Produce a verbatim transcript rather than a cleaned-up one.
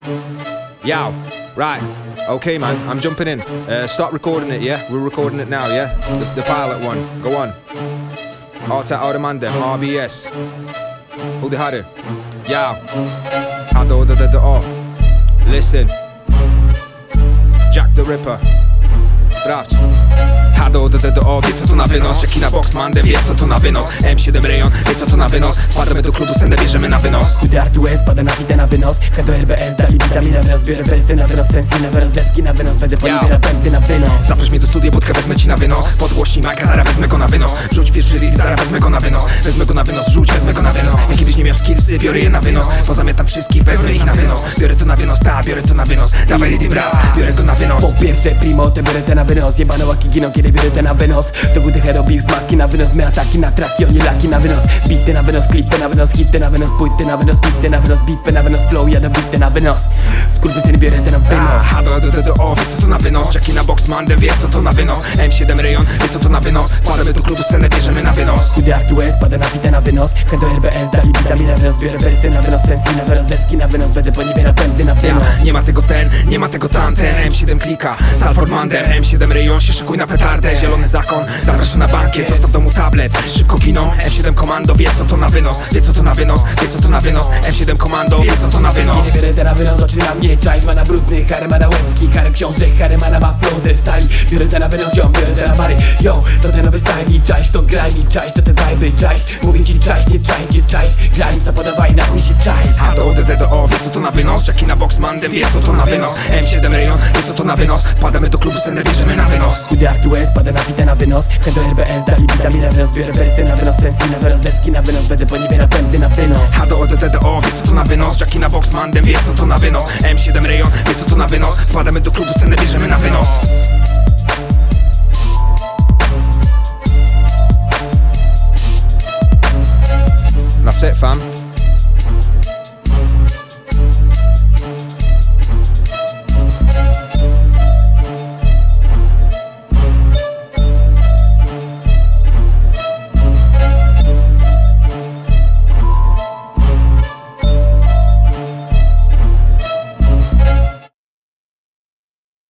Yo, right, okay man, I'm jumping in. Uh, start recording it, yeah? We're recording it now, yeah? The, the pilot one, go on. Arta Automandem, R B S. Who the harder? Yo. Hado da da da oh. Listen. Jack the Ripper. Sprawdź. Hado, d, d, d, o, wie co to na wynos. Czekina Boxmandem, wie co to na wynos. M siedem Rejon, wie co to na wynos. Wpadamy do klubu, sendę bierzemy na wynos. Chudy Artues, pada na fitę na wynos. Head R B S, dali bitami na wynos. Biorę wersy na wynos, sensy na wynos. Deski na wynos, będę ponibiera pęty na wynos. Zaproś mnie do studia, budkę wezmę ci na wynos. Podgłośnij Maga, zaraz wezmę go na wynos. Rzuć pierwszy release, zaraz wezmę go na wynos. Wezmę go na wynos, rzuć, wezmę go na wynos. Jak kiedyś nie miał skillsy, biorę je na wynos. Pozamiatam wszystkich, wezmę ich na wynos. Biorę to na wynos, ta, biorę to na wynos. Dawaj ready bra, biorę to na wynos. Po pierwsze primo, te biorę te na wynos. Jebane łaki giną, kiedy biorę te na wynos. To guty hero beef, maki na wynos. My ataki na traki, oni laki na wynos. Bity na wynos, klipy na wynos. Hity na wynos, płyty na wynos. Pisty na wynos, bitwy na wynos. Flow, jadę bity na wynos. Skurwysyn, biorę te na wynos. Hado, d, d, d, o, wie co to na wynos. Czekina Boxmandem, wie co to na wynos. M siedem Rejon, wie co to na wynos. Wpadamy do klubu, scenę bierzemy na wynos. Chudy Artues, pada na fitę na wynos. Head R B S, dali bitami na wynos. Biorę wersy na wynos, sensy na wynos. Deski na wynos, będę ponibiera pęty na wynos. Nie ma tego ten, nie ma tego tamten. M siedem klika, Salford Mandem. M siedem Rejon, się szykuj na petardę. Zielony zakon, zapraszam na bankiet. Zostaw w domu tablet, szybko giną. M siedem Komando, wie co to na wynos. Wie co to na wynos, wie co to na wynos. M siedem Komando, wie co to na wynos. Nie biorę te na wynos, oczy na mnie. Czaisz ma na brudny, Harry ma na łebski. Harry książek, Harry ma na flow ze stali. Biorę te na wynos, ziom, biorę te na bary. Yo, to ten nowy style i czaisz, to graj mi, czaisz, to te vibe, czaisz. Mówię ci czaisz, nie czaisz, nie czaisz. Granica podawaj, na chuj się czaisz. Hado, d, d, d, o, wie co to na wynos. Czekina Boxmandem, wie co to na wynos. M siedem Rejon, wie co to na wynos. Wpadamy do klubu, scenę bierzemy na wynos. Chudy Artues, pada na fitę na wynos. Head R B S, dali bitami na wynos. Biorę wersy na wynos, sensy na wynos. Deski na wynos, będę ponibiera pęty na wynos. Hado, d, d, d, o, wie co to na wynos. Czekina Boxmandem, wie co to na wynos. M siedem Rejon, wie co to na wynos. Wpadamy do klubu, scenę bierzemy na wynos. That's it, fam.